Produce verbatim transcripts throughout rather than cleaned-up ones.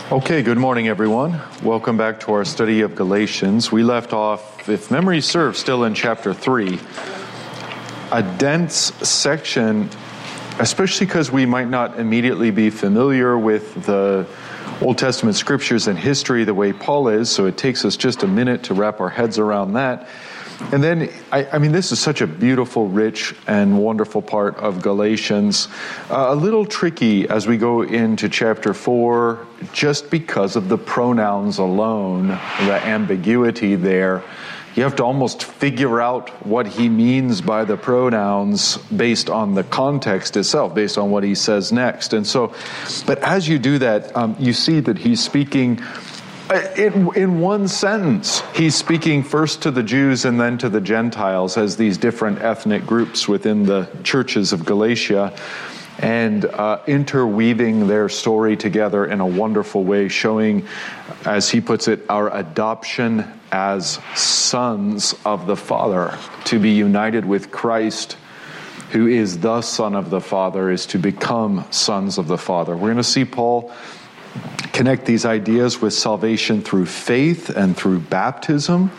Okay, good morning, everyone. Welcome back to our study of Galatians. We left off, if memory serves, still in chapter three. A dense section, especially because we might not immediately be familiar with the Old Testament scriptures and history the way Paul is, so it takes us just a minute to wrap our heads around that. And then, I, I mean, this is such a beautiful, rich, and wonderful part of Galatians. Uh, a little tricky as we go into chapter four, just because of the pronouns alone, the ambiguity there. You have to almost figure out what he means by the pronouns based on the context itself, based on what he says next. And so, but as you do that, um, you see that he's speaking In, in one sentence. He's speaking first to the Jews and then to the Gentiles as these different ethnic groups within the churches of Galatia, and uh, interweaving their story together in a wonderful way, showing, as he puts it, our adoption as sons of the Father. To be united with Christ, who is the Son of the Father, is to become sons of the Father. We're going to see Paul connect these ideas with salvation through faith and through baptism.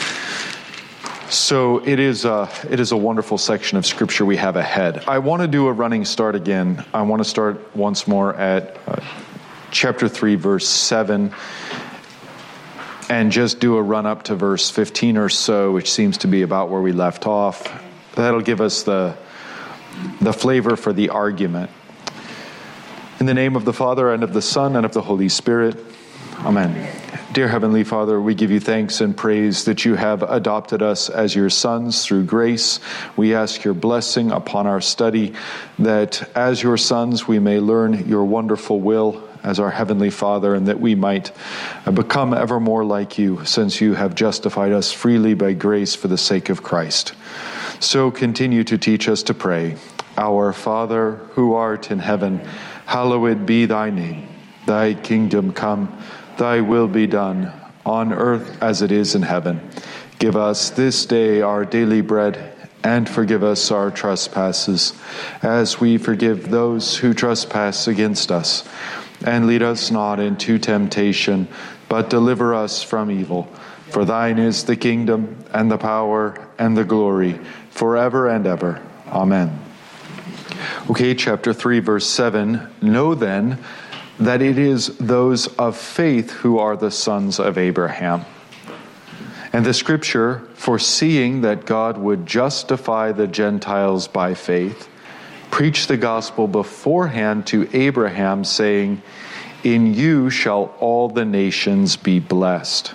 So it is a, it is a wonderful section of Scripture we have ahead. I want to do a running start again. I want to start once more at uh, chapter three, verse seven, and just do a run up to verse fifteen or so, which seems to be about where we left off. That'll give us the, the flavor for the argument. In the name of the Father, and of the Son, and of the Holy Spirit. Amen. Dear Heavenly Father, we give you thanks and praise that you have adopted us as your sons through grace. We ask your blessing upon our study, that as your sons we may learn your wonderful will as our Heavenly Father, and that we might become ever more like you, since you have justified us freely by grace for the sake of Christ. So continue to teach us to pray. Our Father, who art in heaven, hallowed be thy name. Thy kingdom come, thy will be done, on earth as it is in heaven. Give us this day our daily bread, and forgive us our trespasses, as we forgive those who trespass against us. And lead us not into temptation, but deliver us from evil. For thine is the kingdom, and the power, and the glory, forever and ever. Amen. Okay, chapter three, verse seven. Know then that it is those of faith who are the sons of Abraham. And the scripture, foreseeing that God would justify the Gentiles by faith, preached the gospel beforehand to Abraham, saying, in you shall all the nations be blessed.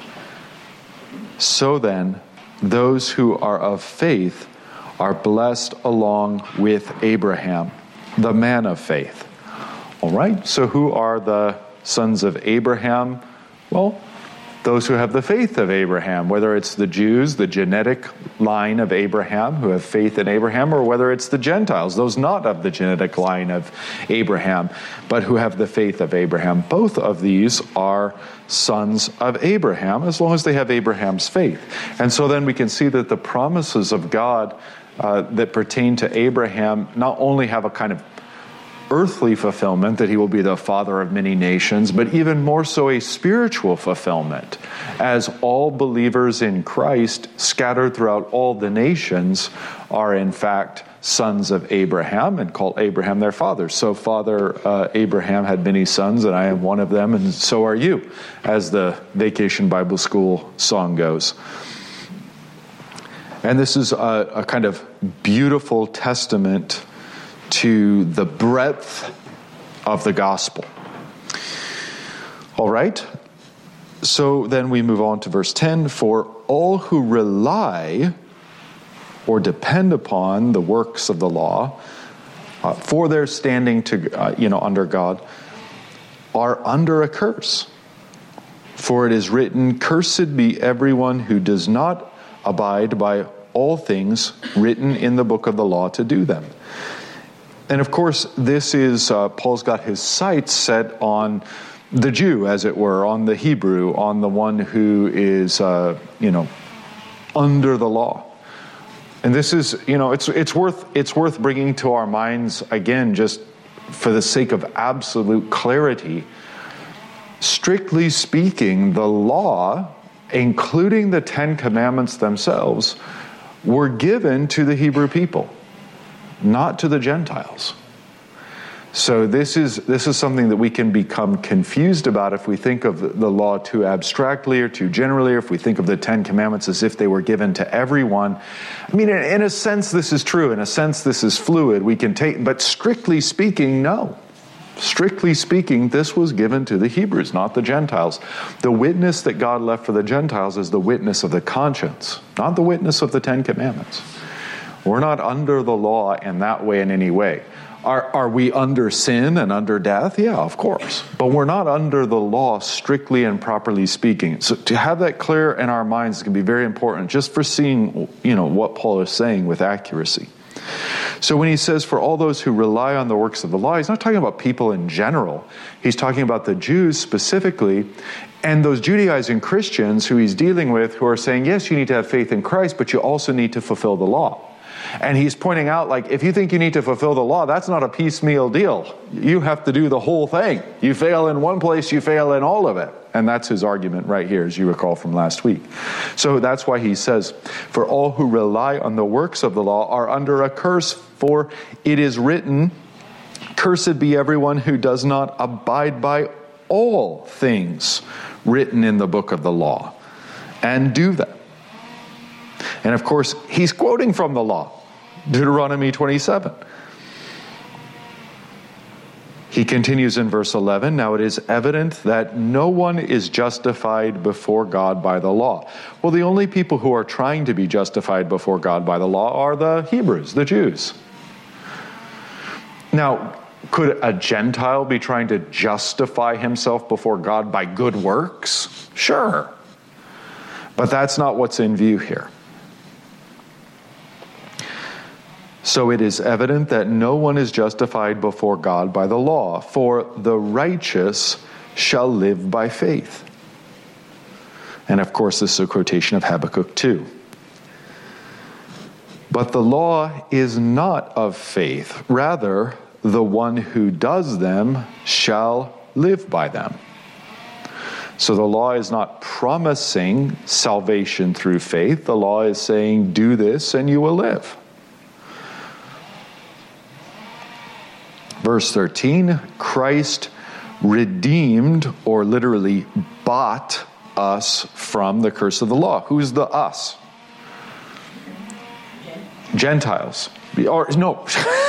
So then, those who are of faith are blessed along with Abraham, the man of faith. All right, so who are the sons of Abraham? Well, those who have the faith of Abraham, whether it's the Jews, the genetic line of Abraham, who have faith in Abraham, or whether it's the Gentiles, those not of the genetic line of Abraham, but who have the faith of Abraham. Both of these are sons of Abraham, as long as they have Abraham's faith. And so then we can see that the promises of God Uh, that pertain to Abraham not only have a kind of earthly fulfillment, that he will be the father of many nations, but even more so a spiritual fulfillment, as all believers in Christ scattered throughout all the nations are in fact sons of Abraham and call Abraham their father. So Father uh, Abraham had many sons, and I am one of them, and so are you, as the Vacation Bible School song goes. And this is a, a kind of beautiful testament to the breadth of the gospel. All right. So then we move on to verse ten. For all who rely or depend upon the works of the law uh, for their standing to uh, you know under God are under a curse. For it is written, cursed be everyone who does not abide by all things written in the book of the law to do them. And of course, this is, uh, Paul's got his sights set on the Jew, as it were, on the Hebrew, on the one who is, uh, you know, under the law. And this is, you know, it's it's worth it's worth bringing to our minds again, just for the sake of absolute clarity, strictly speaking, the law, including the Ten Commandments themselves, were given to the Hebrew people, not to the Gentiles. So this is this is something that we can become confused about if we think of the law too abstractly or too generally, or if we think of the Ten Commandments as if they were given to everyone. I mean, in, in a sense, this is true. In a sense, this is fluid. We can take, but strictly speaking, no. Strictly speaking, this was given to the Hebrews, not the Gentiles. The witness that God left for the Gentiles is the witness of the conscience, not the witness of the Ten Commandments. We're not under the law in that way in any way. Are, are we under sin and under death? Yeah, of course. But we're not under the law strictly and properly speaking. So to have that clear in our minds can be very important just for seeing, you know, what Paul is saying with accuracy. So when he says, for all those who rely on the works of the law, he's not talking about people in general. He's talking about the Jews specifically, and those Judaizing Christians who he's dealing with who are saying, yes, you need to have faith in Christ, but you also need to fulfill the law. And he's pointing out, like, if you think you need to fulfill the law, that's not a piecemeal deal. You have to do the whole thing. You fail in one place, you fail in all of it. And that's his argument right here, as you recall from last week. So that's why he says, for all who rely on the works of the law are under a curse, for it is written, cursed be everyone who does not abide by all things written in the book of the law and do them. And of course, he's quoting from the law, Deuteronomy twenty-seven. He continues in verse eleven, now it is evident that no one is justified before God by the law. Well, the only people who are trying to be justified before God by the law are the Hebrews, the Jews. Now, could a Gentile be trying to justify himself before God by good works? Sure. But that's not what's in view here. So it is evident that no one is justified before God by the law, for the righteous shall live by faith. And of course, this is a quotation of Habakkuk two. But the law is not of faith. Rather, the one who does them shall live by them. So the law is not promising salvation through faith. The law is saying, do this and you will live. Verse thirteen, Christ redeemed, or literally bought us from the curse of the law. Who's the us? Gentiles. Or no.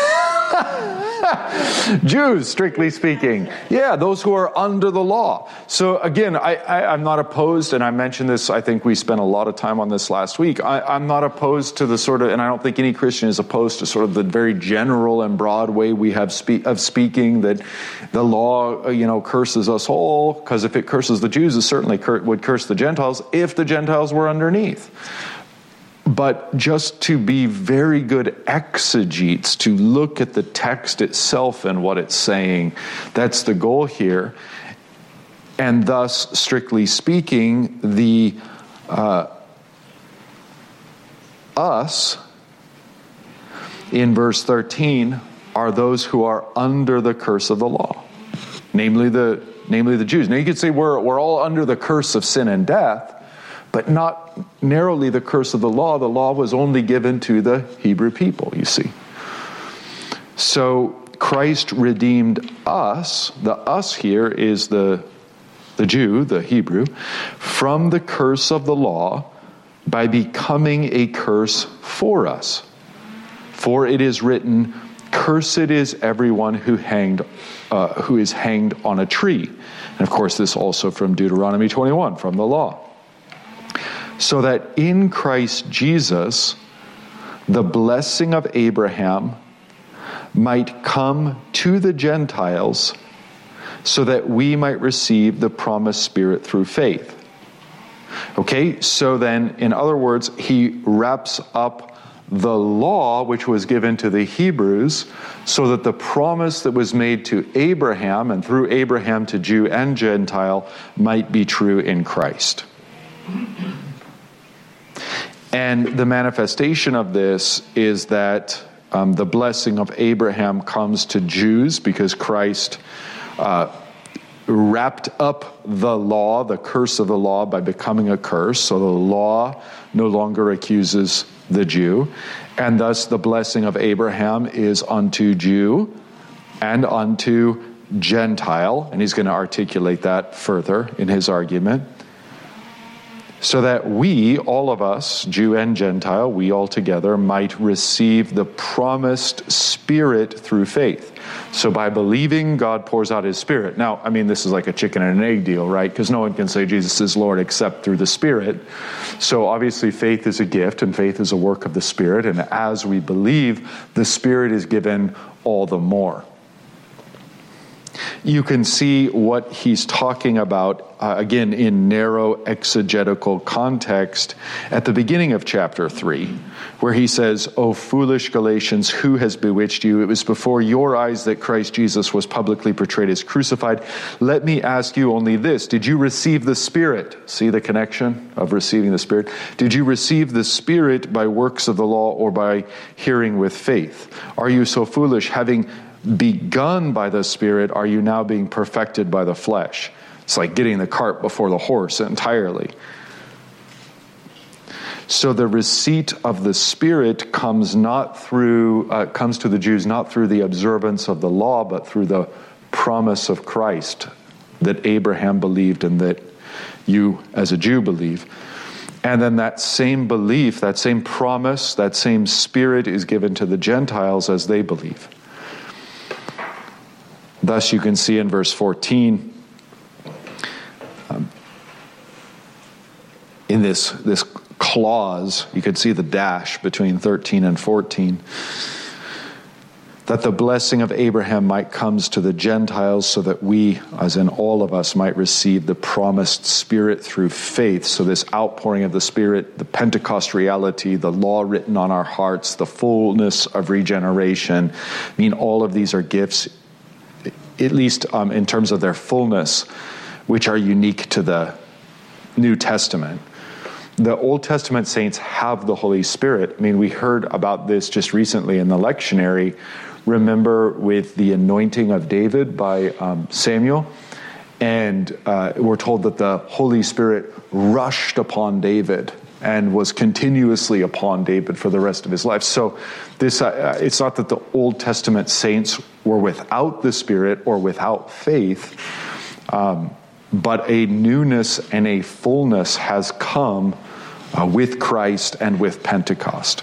Jews, strictly speaking. Yeah, those who are under the law. So again, I, I, I'm not opposed, and I mentioned this, I think we spent a lot of time on this last week. I, I'm not opposed to the sort of, and I don't think any Christian is opposed to sort of the very general and broad way we have spe- of speaking that the law, you know, curses us all, because if it curses the Jews, it certainly cur- would curse the Gentiles if the Gentiles were underneath. But just to be very good exegetes, to look at the text itself and what it's saying, that's the goal here. And thus, strictly speaking, the uh, us in verse thirteen are those who are under the curse of the law, namely the namely the Jews. Now you could say we're we're all under the curse of sin and death, but not narrowly the curse of the law. The law was only given to the Hebrew people, you see. So Christ redeemed us. The us here is the, the Jew, the Hebrew, from the curse of the law by becoming a curse for us. For it is written, cursed is everyone who hanged, uh, who is hanged on a tree. And of course, this also from Deuteronomy twenty-one, from the law. So that in Christ Jesus, the blessing of Abraham might come to the Gentiles so that we might receive the promised Spirit through faith. Okay, so then, in other words, he wraps up the law which was given to the Hebrews so that the promise that was made to Abraham and through Abraham to Jew and Gentile might be true in Christ. And the manifestation of this is that um, the blessing of Abraham comes to Jews because Christ uh, wrapped up the law, the curse of the law, by becoming a curse. So the law no longer accuses the Jew. And thus the blessing of Abraham is unto Jew and unto Gentile. And he's going to articulate that further in his argument. So that we, all of us, Jew and Gentile, we all together, might receive the promised Spirit through faith. So by believing, God pours out his Spirit. Now, I mean, this is like a chicken and an egg deal, right? Because no one can say Jesus is Lord except through the Spirit. So obviously faith is a gift, and faith is a work of the Spirit. And as we believe, the Spirit is given all the more. You can see what he's talking about, uh, again, in narrow exegetical context at the beginning of chapter three, where he says, "O foolish Galatians, who has bewitched you? It was before your eyes that Christ Jesus was publicly portrayed as crucified. Let me ask you only this. Did you receive the Spirit?" See the connection of receiving the Spirit? "Did you receive the Spirit by works of the law or by hearing with faith? Are you so foolish? Having begun by the Spirit, are you now being perfected by the flesh?" It's like getting the cart before the horse entirely. So the receipt of the Spirit comes not through uh, comes to the Jews not through the observance of the law, but through the promise of Christ that Abraham believed and that you as a Jew believe. And then that same belief, that same promise, that same Spirit is given to the Gentiles as they believe. Thus, you can see in verse fourteen, um, in this, this clause, you could see the dash between thirteen and fourteen, that the blessing of Abraham might come to the Gentiles so that we, as in all of us, might receive the promised Spirit through faith. So this outpouring of the Spirit, the Pentecost reality, the law written on our hearts, the fullness of regeneration, I mean, all of these are gifts, at least um, in terms of their fullness, which are unique to the New Testament. The Old Testament saints have the Holy Spirit. I mean, we heard about this just recently in the lectionary. Remember with the anointing of David by um, Samuel? And uh, we're told that the Holy Spirit rushed upon David and was continuously upon David for the rest of his life. So this, uh, it's not that the Old Testament saints were without the Spirit or without faith, um, but a newness and a fullness has come uh, with Christ and with Pentecost.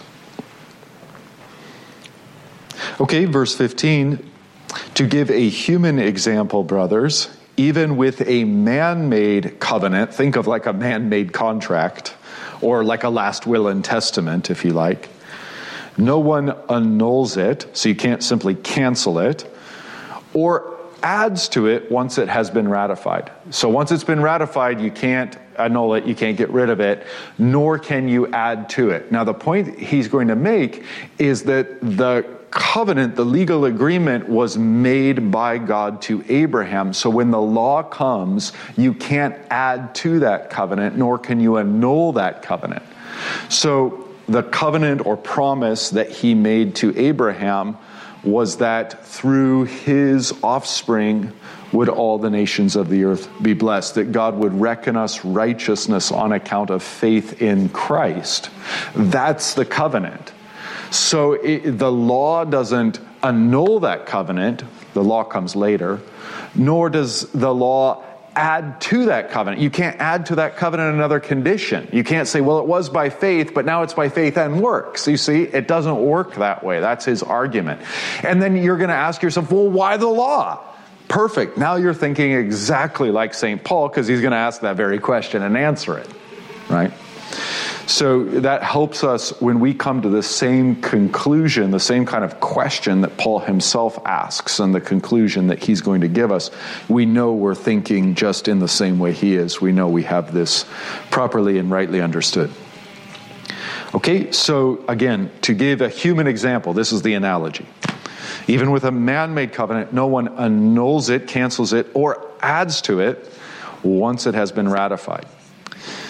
Okay, verse fifteen, to give a human example, brothers, even with a man-made covenant, think of like a man-made contract, or like a last will and testament, if you like. No one annuls it, so you can't simply cancel it, or adds to it once it has been ratified. So once it's been ratified, you can't annul it, you can't get rid of it, nor can you add to it. Now the point he's going to make is that the covenant, the legal agreement, was made by God to Abraham. So when the law comes, you can't add to that covenant, nor can you annul that covenant. So the covenant or promise that he made to Abraham was that through his offspring would all the nations of the earth be blessed, that God would reckon us righteousness on account of faith in Christ. That's the covenant. So it, the law doesn't annul that covenant. The law comes later. Nor does the law add to that covenant. You can't add to that covenant another condition. You can't say, well, it was by faith, but now it's by faith and works. You see, it doesn't work that way. That's his argument. And then you're going to ask yourself, well, why the law? Perfect. Now you're thinking exactly like Saint Paul, because he's going to ask that very question and answer it, right? So that helps us when we come to the same conclusion, the same kind of question that Paul himself asks and the conclusion that he's going to give us. We know we're thinking just in the same way he is. We know we have this properly and rightly understood. Okay, so again, to give a human example, this is the analogy. Even with a man-made covenant, no one annuls it, cancels it, or adds to it once it has been ratified.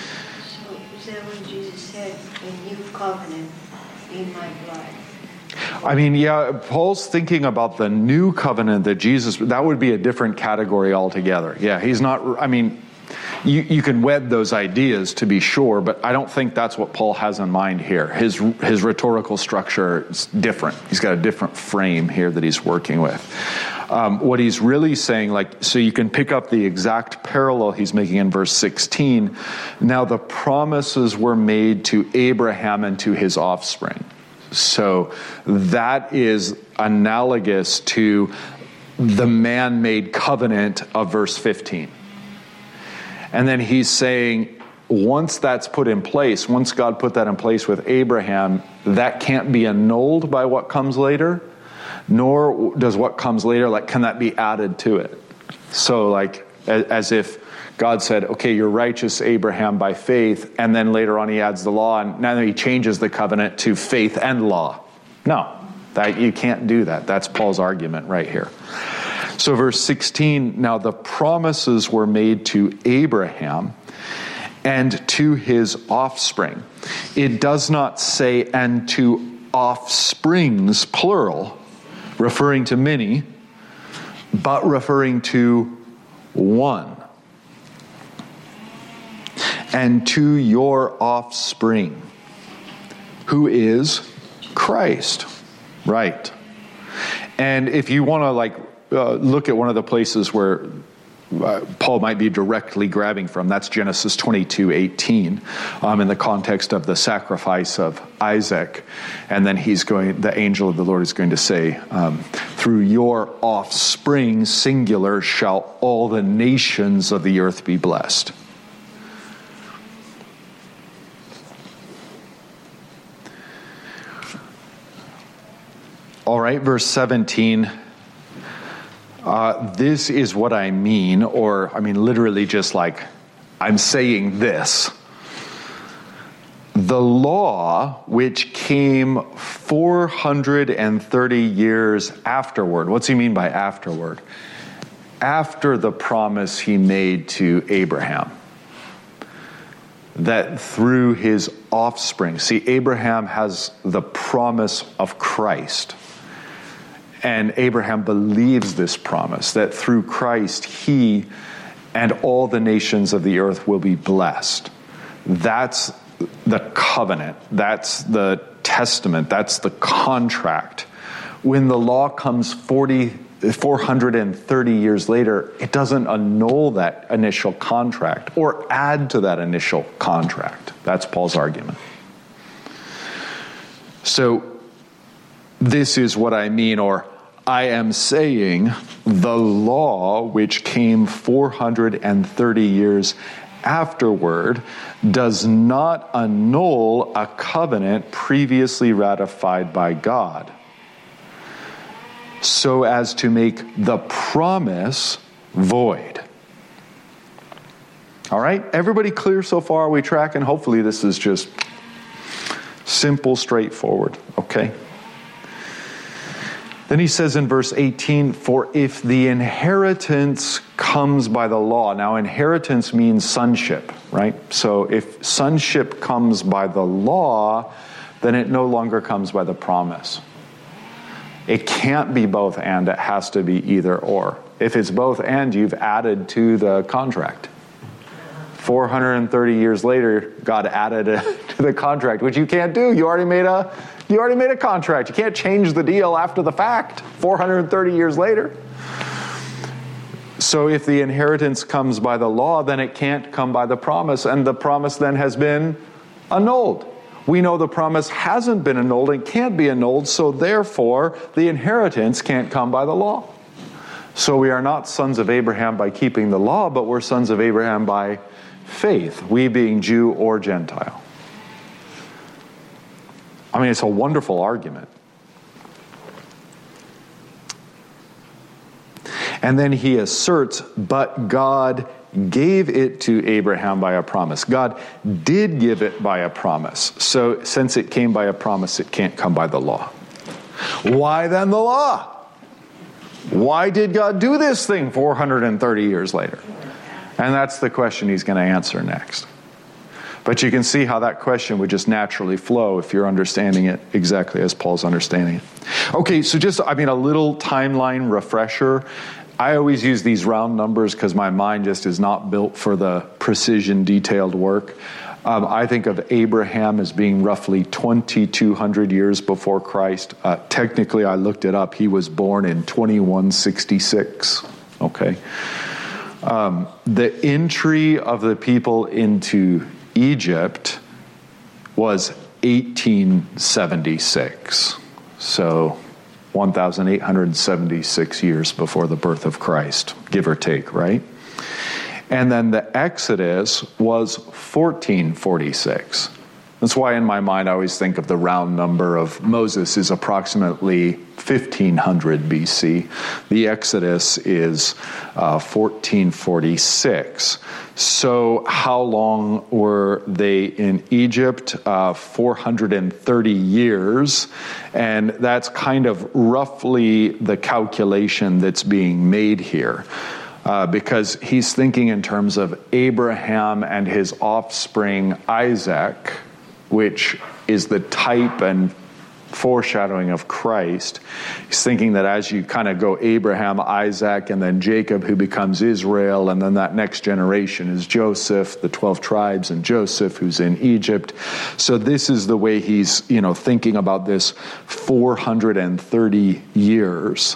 Covenant in my blood. I mean, yeah, Paul's thinking about the new covenant that Jesus, that would be a different category altogether. Yeah, he's not, I mean, you, you can wed those ideas to be sure, but I don't think that's what Paul has in mind here. His, his rhetorical structure is different. He's got a different frame here that he's working with. Um, what he's really saying, like, so you can pick up the exact parallel he's making in verse sixteen. Now the promises were made to Abraham and to his offspring. So that is analogous to the man-made covenant of verse fifteen. And then he's saying, once that's put in place, once God put that in place with Abraham, that can't be annulled by what comes later, nor does what comes later, like, can that be added to it? So, like, as if God said, okay, you're righteous, Abraham, by faith, and then later on he adds the law, and now he changes the covenant to faith and law. No, that you can't do that. That's Paul's argument right here. So verse sixteen, now the promises were made to Abraham and to his offspring. It does not say, and to offsprings, plural, referring to many, but referring to one. And to your offspring, who is Christ. Right. And if you want to, like, uh, look at one of the places where uh, Paul might be directly grabbing from, that's Genesis twenty-two eighteen, um, in the context of the sacrifice of Isaac. And then he's going, the angel of the Lord is going to say, um, through your offspring, singular, shall all the nations of the earth be blessed. All right, verse seventeen. Uh, this is what I mean, or I mean literally just like, I'm saying this. The law which came four hundred thirty years afterward. What's he mean by afterward? After the promise he made to Abraham. That through his offspring. See, Abraham has the promise of Christ. And Abraham believes this promise, that through Christ he and all the nations of the earth will be blessed. That's the covenant. That's the testament. That's the contract. When the law comes forty, four hundred thirty years later, it doesn't annul that initial contract or add to that initial contract. That's Paul's argument. So, this is what I mean, or I am saying the law which came four hundred thirty years afterward does not annul a covenant previously ratified by God, so as to make the promise void. All right, everybody clear so far? Are we tracking? Hopefully this is just simple, straightforward, okay? Then he says in verse eighteen, for if the inheritance comes by the law. Now, inheritance means sonship, right? So if sonship comes by the law, then it no longer comes by the promise. It can't be both and, it has to be either or. If it's both and, you've added to the contract. four hundred thirty years later, God added it to the contract, which you can't do. You already made a you already made a contract. You can't change the deal after the fact, four hundred thirty years later. So if the inheritance comes by the law, then it can't come by the promise, and the promise then has been annulled. We know the promise hasn't been annulled and can't be annulled, so therefore the inheritance can't come by the law. So we are not sons of Abraham by keeping the law, but we're sons of Abraham by faith, we being Jew or Gentile. I mean, it's a wonderful argument. And then he asserts, but God gave it to Abraham by a promise. God did give it by a promise. So since it came by a promise, it can't come by the law. Why then the law? Why did God do this thing four hundred thirty years later? And that's the question he's going to answer next. But you can see how that question would just naturally flow if you're understanding it exactly as Paul's understanding it. Okay, so just, I mean, a little timeline refresher. I always use these round numbers because my mind just is not built for the precision, detailed work. Um, I think of Abraham as being roughly twenty-two hundred years before Christ. Uh, technically, I looked it up. He was born in twenty-one sixty-six. Okay. Um, the entry of the people into Egypt was eighteen seventy-six. So one thousand eight hundred seventy-six years before the birth of Christ, give or take, right? And then the Exodus was fourteen forty-six. That's why in my mind I always think of the round number of Moses is approximately fifteen hundred B C. The Exodus is uh, fourteen forty-six. So how long were they in Egypt? Uh, four hundred thirty years. And that's kind of roughly the calculation that's being made here. Uh, because he's thinking in terms of Abraham and his offspring Isaac, which is the type and foreshadowing of Christ. He's thinking that as you kind of go Abraham, Isaac, and then Jacob, who becomes Israel, and then that next generation is Joseph, the twelve tribes, and Joseph, who's in Egypt. So this is the way he's, you know, thinking about this four hundred thirty years.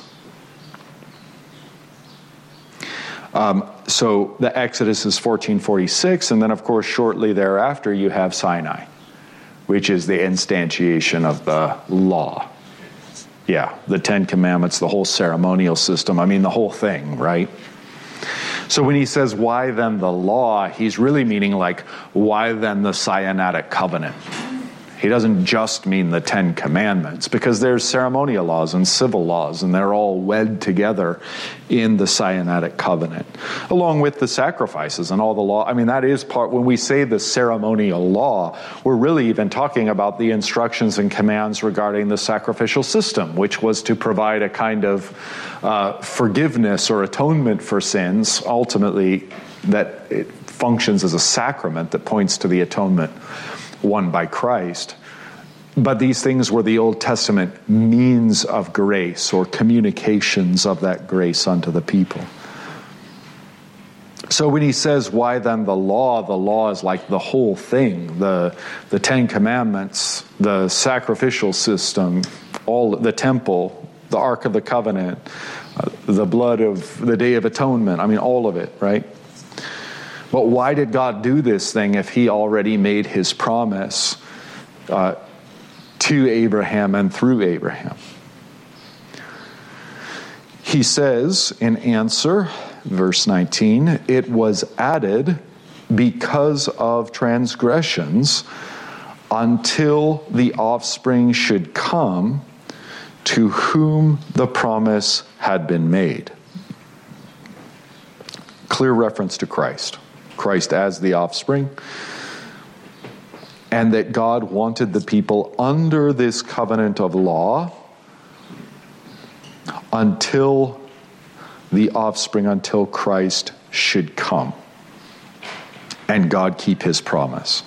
Um, so the Exodus is fourteen forty-six, and then of course shortly thereafter you have Sinai, which is the instantiation of the law. Yeah, the Ten Commandments, the whole ceremonial system, I mean the whole thing, right? So when he says, why then the law, he's really meaning like, why then the Sinaitic covenant? He doesn't just mean the Ten Commandments, because there's ceremonial laws and civil laws, and they're all wed together in the Sinaitic covenant, along with the sacrifices and all the law. I mean, that is part, when we say the ceremonial law, we're really even talking about the instructions and commands regarding the sacrificial system, which was to provide a kind of uh, forgiveness or atonement for sins, ultimately that it functions as a sacrament that points to the atonement won by Christ. But these things were the Old Testament means of grace or communications of that grace unto the people. So when he says, why then the law, the law is like the whole thing, the, the Ten Commandments, the sacrificial system, all the temple, the Ark of the Covenant, uh, the blood of the Day of Atonement, I mean all of it, right? But why did God do this thing if he already made his promise uh, to Abraham and through Abraham? He says in answer, verse nineteen, it was added because of transgressions until the offspring should come to whom the promise had been made. Clear reference to Christ. Christ as the offspring, and that God wanted the people under this covenant of law until the offspring, until Christ should come, and God keep his promise.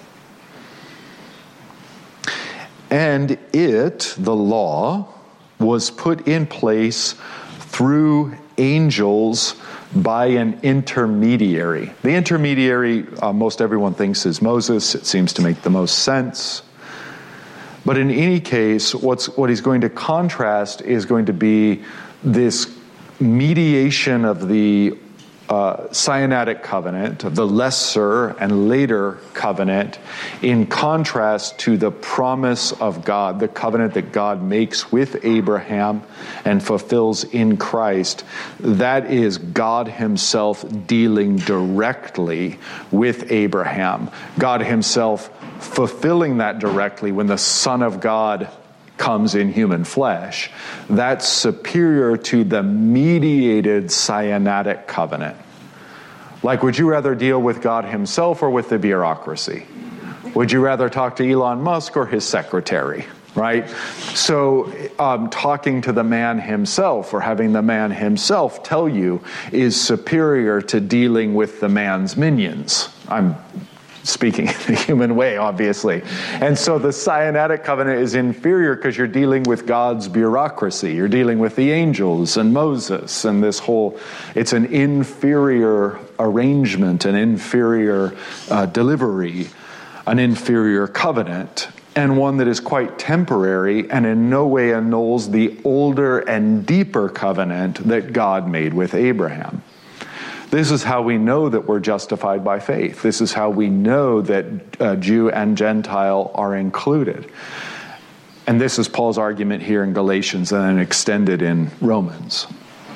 And it, the law, was put in place through angels by an intermediary. The intermediary, uh, most everyone thinks, is Moses. It seems to make the most sense. But in any case, what's what he's going to contrast is going to be this mediation of the uh, Sinaitic covenant, of the lesser and later covenant, in contrast to the promise of God, the covenant that God makes with Abraham and fulfills in Christ. That is God himself dealing directly with Abraham. God himself fulfilling that directly when the Son of God comes in human flesh. That's superior to the mediated Sinaitic covenant. Like, would you rather deal with God himself or with the bureaucracy? Would you rather talk to Elon Musk or his secretary? Right? So um, talking to the man himself or having the man himself tell you is superior to dealing with the man's minions. I'm speaking in the human way, obviously. And so the Sinaitic covenant is inferior because you're dealing with God's bureaucracy. You're dealing with the angels and Moses and this whole, it's an inferior arrangement, an inferior uh, delivery, an inferior covenant, and one that is quite temporary and in no way annuls the older and deeper covenant that God made with Abraham. This is how we know that we're justified by faith. This is how we know that uh, Jew and Gentile are included. And this is Paul's argument here in Galatians and then extended in Romans.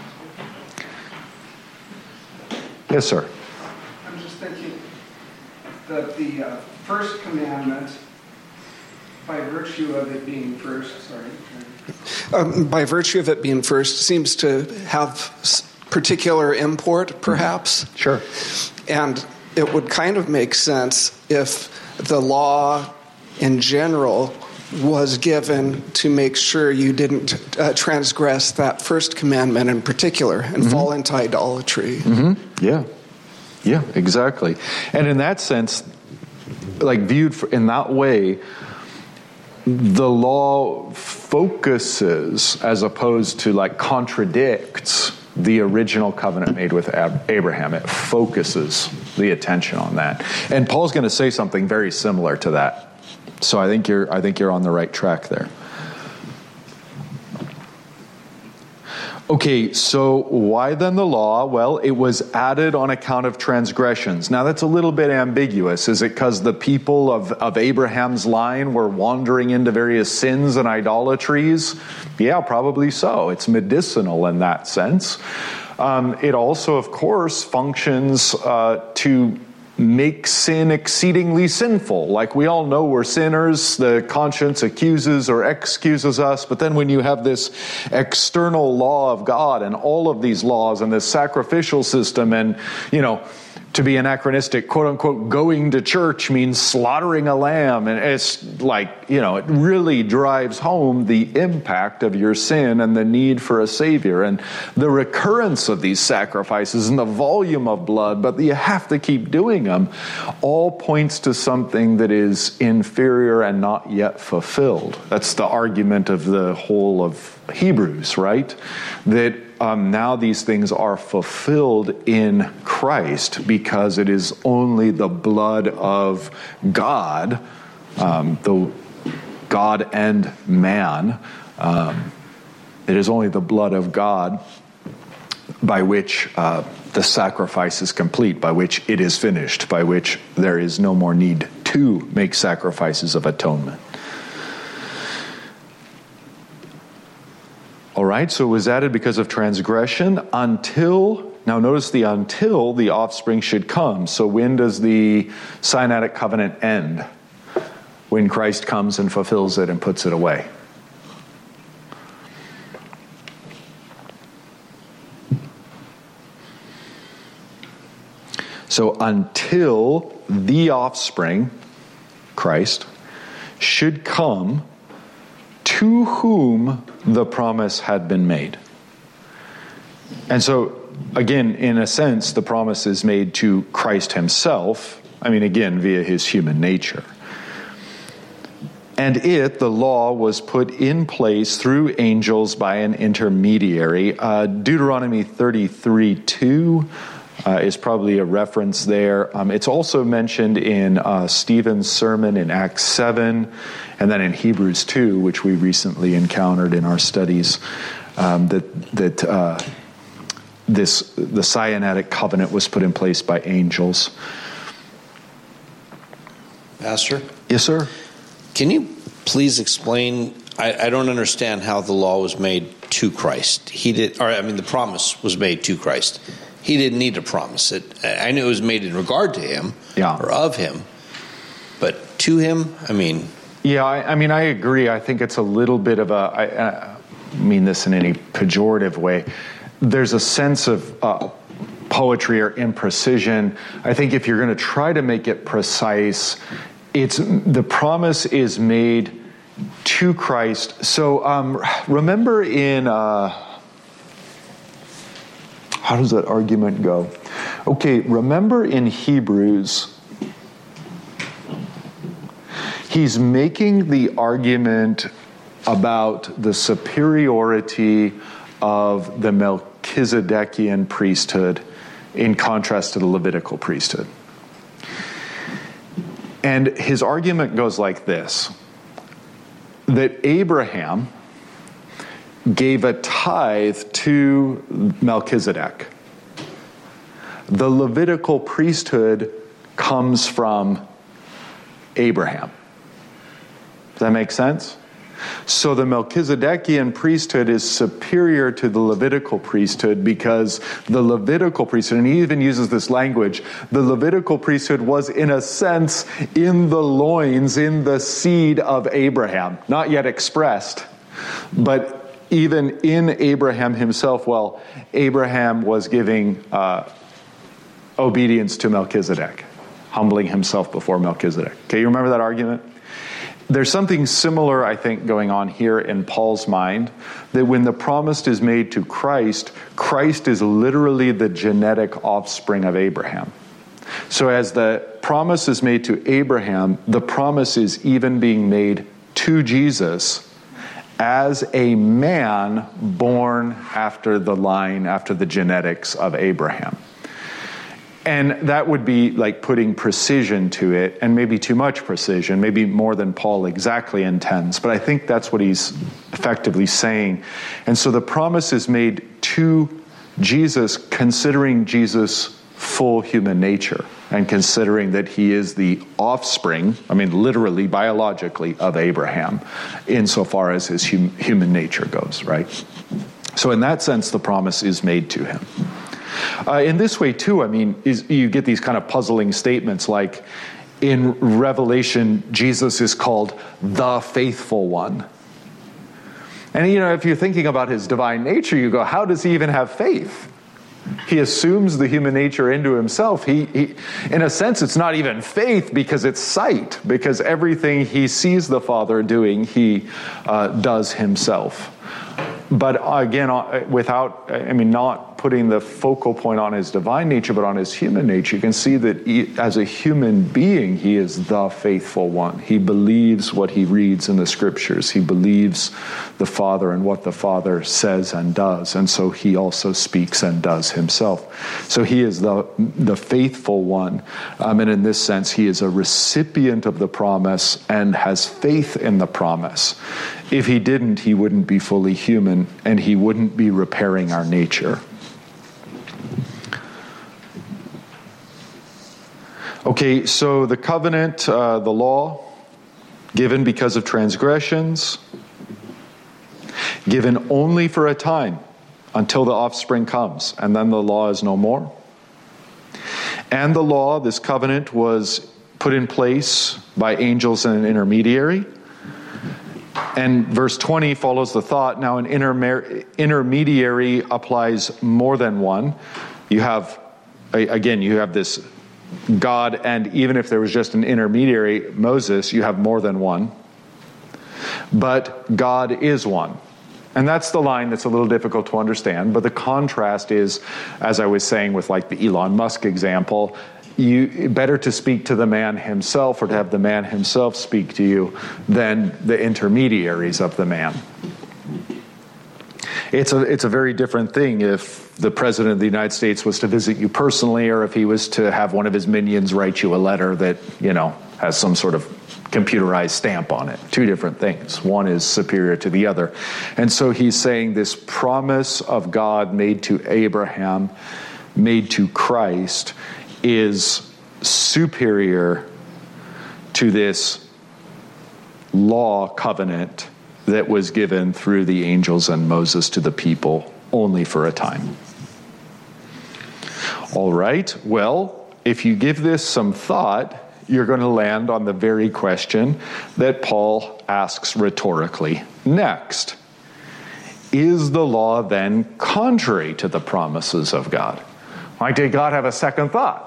Yes, sir. I'm just thinking that the uh, first commandment, by virtue of it being first, sorry. Um, by virtue of it being first, seems to have particular import, perhaps. Sure. And it would kind of make sense if the law in general was given to make sure you didn't uh, transgress that first commandment in particular and mm-hmm. fall into idolatry. Mm-hmm. Yeah. Yeah, exactly. And in that sense, like viewed for, in that way, the law focuses as opposed to like contradicts the original covenant made with Abraham. It focuses the attention on that. And Paul's going to say something very similar to that. So I think you're I think you're on the right track there. Okay, so why then the law? Well, it was added on account of transgressions. Now that's a little bit ambiguous. Is it because the people of, of Abraham's line were wandering into various sins and idolatries? Yeah, probably so. It's medicinal in that sense. Um, it also, of course, functions uh, to make sin exceedingly sinful. Like we all know we're sinners, the conscience accuses or excuses us, but then when you have this external law of God and all of these laws and this sacrificial system and, you know, to be anachronistic, quote unquote, going to church means slaughtering a lamb. And it's like, you know, it really drives home the impact of your sin and the need for a savior and the recurrence of these sacrifices and the volume of blood, but you have to keep doing them, all points to something that is inferior and not yet fulfilled. That's the argument of the whole of Hebrews, right? That Um, now these things are fulfilled in Christ because it is only the blood of God, um, the God and man. Um, it is only the blood of God by which uh, the sacrifice is complete, by which it is finished, by which there is no more need to make sacrifices of atonement. All right, so it was added because of transgression until, now notice the until the offspring should come. So when does the Sinaitic covenant end? When Christ comes and fulfills it and puts it away. So until the offspring, Christ, should come, to whom the promise had been made. And so, again, in a sense, the promise is made to Christ himself. I mean, again, via his human nature. And it, the law, was put in place through angels by an intermediary. Uh, Deuteronomy thirty-three two uh, is probably a reference there. Um, it's also mentioned in uh, Stephen's sermon in Acts seven, and then in Hebrews two, which we recently encountered in our studies, um, that that uh, this the Sinaitic covenant was put in place by angels. Pastor? Yes, sir. Can you please explain? I, I don't understand how the law was made to Christ. He did, or I mean, the promise was made to Christ. He didn't need to promise it. I knew it was made in regard to him, yeah. or of him, but to him, I mean. Yeah, I, I mean, I agree. I think it's a little bit of a, I, I mean this in any pejorative way. There's a sense of uh, poetry or imprecision. I think if you're going to try to make it precise, it's the promise is made to Christ. So um, remember in, uh, how does that argument go? Okay, remember in Hebrews he's making the argument about the superiority of the Melchizedekian priesthood in contrast to the Levitical priesthood. And his argument goes like this, that Abraham gave a tithe to Melchizedek. The Levitical priesthood comes from Abraham. Does that make sense? So the Melchizedekian priesthood is superior to the Levitical priesthood because the Levitical priesthood, and he even uses this language, the Levitical priesthood was in a sense in the loins, in the seed of Abraham, not yet expressed, but even in Abraham himself, well, Abraham was giving uh, obedience to Melchizedek, humbling himself before Melchizedek. Okay, you remember that argument? There's something similar, I think, going on here in Paul's mind, that when the promise is made to Christ, Christ is literally the genetic offspring of Abraham. So as the promise is made to Abraham, the promise is even being made to Jesus as a man born after the line, after the genetics of Abraham. And that would be like putting precision to it, and maybe too much precision, maybe more than Paul exactly intends. But I think that's what he's effectively saying. And so the promise is made to Jesus, considering Jesus' full human nature, and considering that he is the offspring, I mean literally, biologically, of Abraham, insofar as his hum- human nature goes, right? So in that sense, the promise is made to him. Uh, in this way, too, I mean, is, you get these kind of puzzling statements like, in Revelation, Jesus is called the faithful one. And, you know, if you're thinking about his divine nature, you go, how does he even have faith? He assumes the human nature into himself. He, he, in a sense, it's not even faith because it's sight, because everything he sees the Father doing, he uh, does himself. But again, without, I mean, not putting the focal point on his divine nature, but on his human nature, you can see that he, as a human being, he is the faithful one. He believes what he reads in the scriptures. He believes the Father and what the Father says and does. And so he also speaks and does himself. So he is the, the faithful one. Um, and in this sense, he is a recipient of the promise and has faith in the promise. If he didn't, he wouldn't be fully human, and he wouldn't be repairing our nature. Okay, so the covenant, uh, the law, given because of transgressions, given only for a time until the offspring comes, and then the law is no more. And the law, this covenant, was put in place by angels and an intermediary. And verse twenty follows the thought. Now, an intermer- intermediary applies more than one. You have, again, you have this God, and even if there was just an intermediary, Moses, you have more than one. But God is one. And that's the line that's a little difficult to understand. But the contrast is, as I was saying with like the Elon Musk example, you better to speak to the man himself or to have the man himself speak to you than the intermediaries of the man. It's a it's a very different thing if the President of the United States was to visit you personally, or if he was to have one of his minions write you a letter that, you know, has some sort of computerized stamp on it. Two different things. One is superior to the other. And so he's saying this promise of God made to Abraham, made to Christ, is superior to this law covenant that was given through the angels and Moses to the people only for a time. All right, well, if you give this some thought, you're going to land on the very question that Paul asks rhetorically next. Is the law then contrary to the promises of God? Like, did God have a second thought?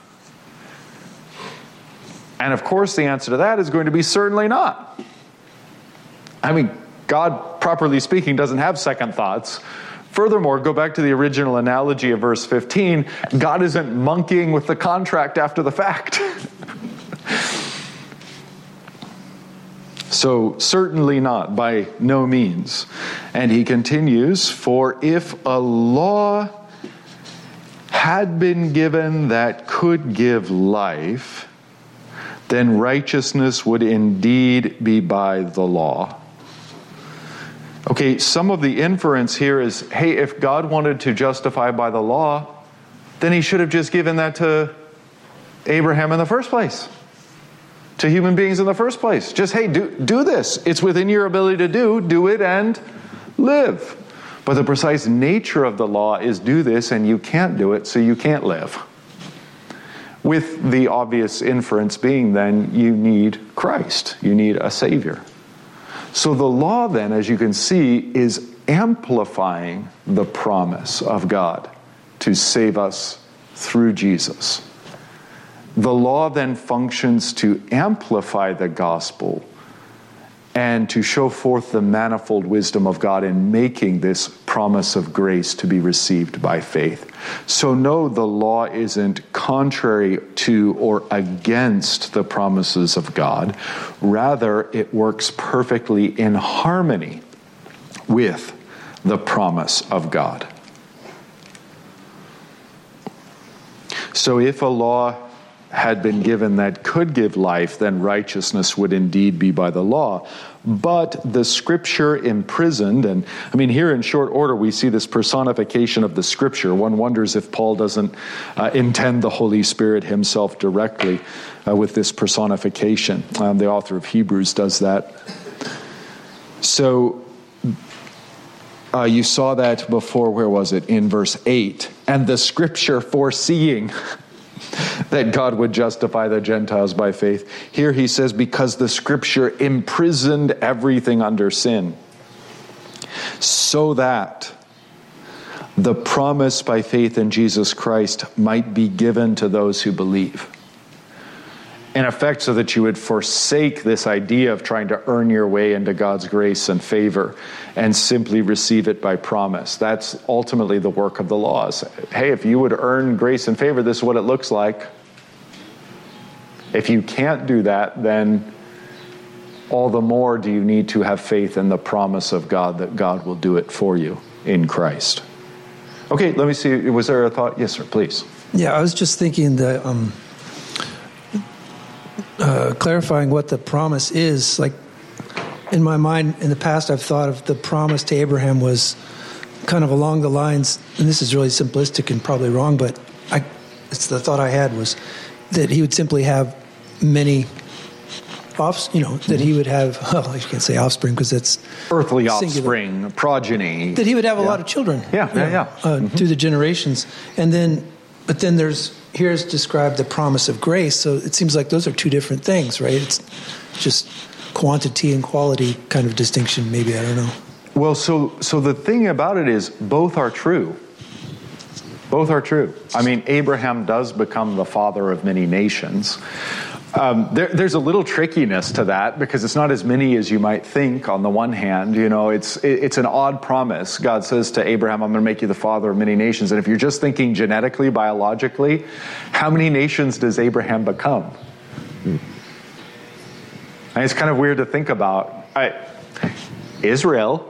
And of course, the answer to that is going to be certainly not. I mean, God, properly speaking, doesn't have second thoughts. Furthermore, go back to the original analogy of verse fifteen. God isn't monkeying with the contract after the fact. So certainly not, by no means. And he continues, for if a law had been given that could give life, then righteousness would indeed be by the law. Okay, some of the inference here is, hey, if God wanted to justify by the law, then he should have just given that to Abraham in the first place. To human beings in the first place. Just, hey, do, do this. It's within your ability to do. Do it and live. But the precise nature of the law is do this and you can't do it, so you can't live. With the obvious inference being then you need Christ. You need a Savior. So the law then, as you can see, is amplifying the promise of God to save us through Jesus. The law then functions to amplify the gospel and to show forth the manifold wisdom of God in making this promise of grace to be received by faith. So no, the law isn't contrary to or against the promises of God. Rather, it works perfectly in harmony with the promise of God. So if a law had been given that could give life, then righteousness would indeed be by the law. But the Scripture imprisoned, and I mean, here in short order, we see this personification of the Scripture. One wonders if Paul doesn't uh, intend the Holy Spirit himself directly uh, with this personification. Um, the author of Hebrews does that. So, uh, you saw that before, where was it? In verse eight. And the Scripture foreseeing that God would justify the Gentiles by faith. Here he says, because the Scripture imprisoned everything under sin, so that the promise by faith in Jesus Christ might be given to those who believe. In effect, so that you would forsake this idea of trying to earn your way into God's grace and favor and simply receive it by promise. That's ultimately the work of the laws. Hey, if you would earn grace and favor, this is what it looks like. If you can't do that, then all the more do you need to have faith in the promise of God that God will do it for you in Christ. Okay, let me see. Was there a thought? Yes, sir, please. Yeah, I was just thinking that um, uh, clarifying what the promise is. Like in my mind, in the past, I've thought of the promise to Abraham was kind of along the lines, and this is really simplistic and probably wrong, but I, it's the thought I had was that he would simply have many off, you know, that he would have, well, I can't say offspring because it's earthly singular. Offspring, progeny. That he would have a yeah. lot of children. Yeah, yeah, know, yeah. Uh, mm-hmm. Through the generations. And then, but then there's, here's described the promise of grace. So it seems like those are two different things, right? It's just quantity and quality kind of distinction, maybe, I don't know. Well, so so the thing about it is both are true. Both are true. I mean, Abraham does become the father of many nations. Um, there, there's a little trickiness to that because it's not as many as you might think on the one hand. You know, it's it, it's an odd promise. God says to Abraham, I'm going to make you the father of many nations. And if you're just thinking genetically, biologically, how many nations does Abraham become? And it's kind of weird to think about. I, Israel,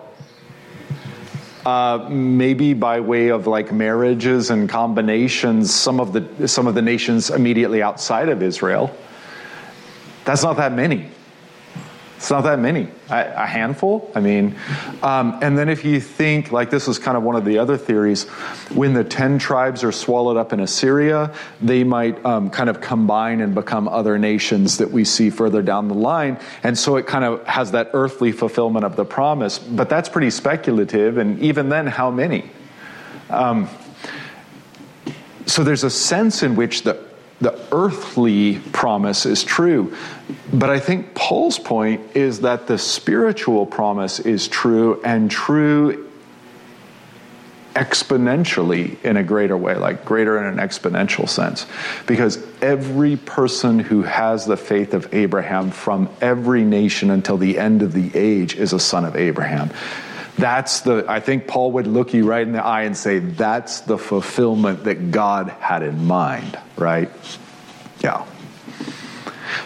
uh, maybe by way of like marriages and combinations, some of the some of the nations immediately outside of Israel. That's not that many. It's not that many. A, a handful? I mean, um, and then if you think, like this is kind of one of the other theories, when the ten tribes are swallowed up in Assyria, they might um, kind of combine and become other nations that we see further down the line. And so it kind of has that earthly fulfillment of the promise. But that's pretty speculative. And even then, how many? Um, so there's a sense in which the The earthly promise is true. But I think Paul's point is that the spiritual promise is true, and true exponentially in a greater way, like greater in an exponential sense. Because every person who has the faith of Abraham from every nation until the end of the age is a son of Abraham. That's the, I think Paul would look you right in the eye and say, that's the fulfillment that God had in mind, right? Yeah.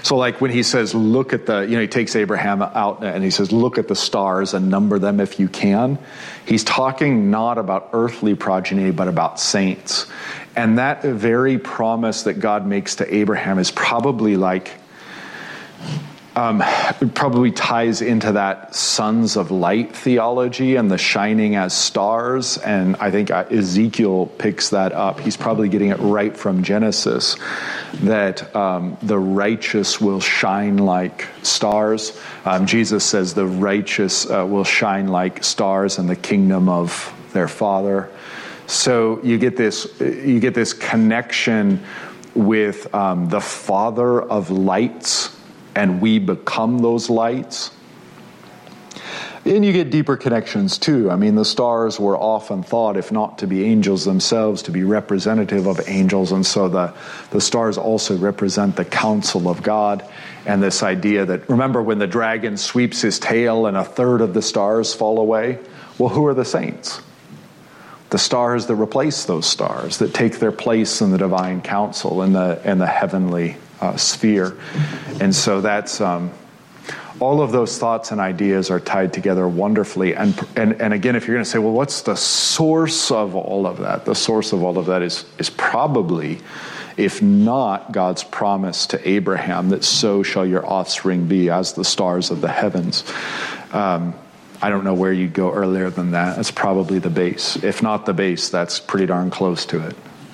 So like when he says, look at the, you know, he takes Abraham out and he says, look at the stars and number them if you can. He's talking not about earthly progeny, but about saints. And that very promise that God makes to Abraham is probably like, Um, it probably ties into that sons of light theology and the shining as stars. And I think Ezekiel picks that up. He's probably getting it right from Genesis, that um, the righteous will shine like stars. Um, Jesus says the righteous uh, will shine like stars in the kingdom of their Father. So you get this, you get this connection with um, the Father of lights, and we become those lights. And you get deeper connections too. I mean, the stars were often thought, if not to be angels themselves, to be representative of angels. And so the, the stars also represent the counsel of God. And this idea that, remember when the dragon sweeps his tail and a third of the stars fall away? Well, who are the saints? The stars that replace those stars, that take their place in the divine counsel, in the, in the heavenly Uh, sphere. And so that's um, all of those thoughts and ideas are tied together wonderfully. And, and and again, if you're going to say, well, what's the source of all of that? The source of all of that is is probably, if not God's promise to Abraham that so shall your offspring be as the stars of the heavens. Um, I don't know where you'd go earlier than that. That's probably the base. If not the base, that's pretty darn close to it.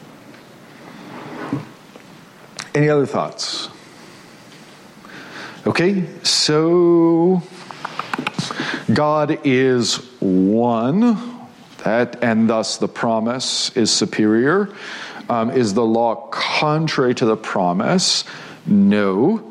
Any other thoughts? Okay, so God is one, that, and thus the promise is superior. Um, is the law contrary to the promise? No.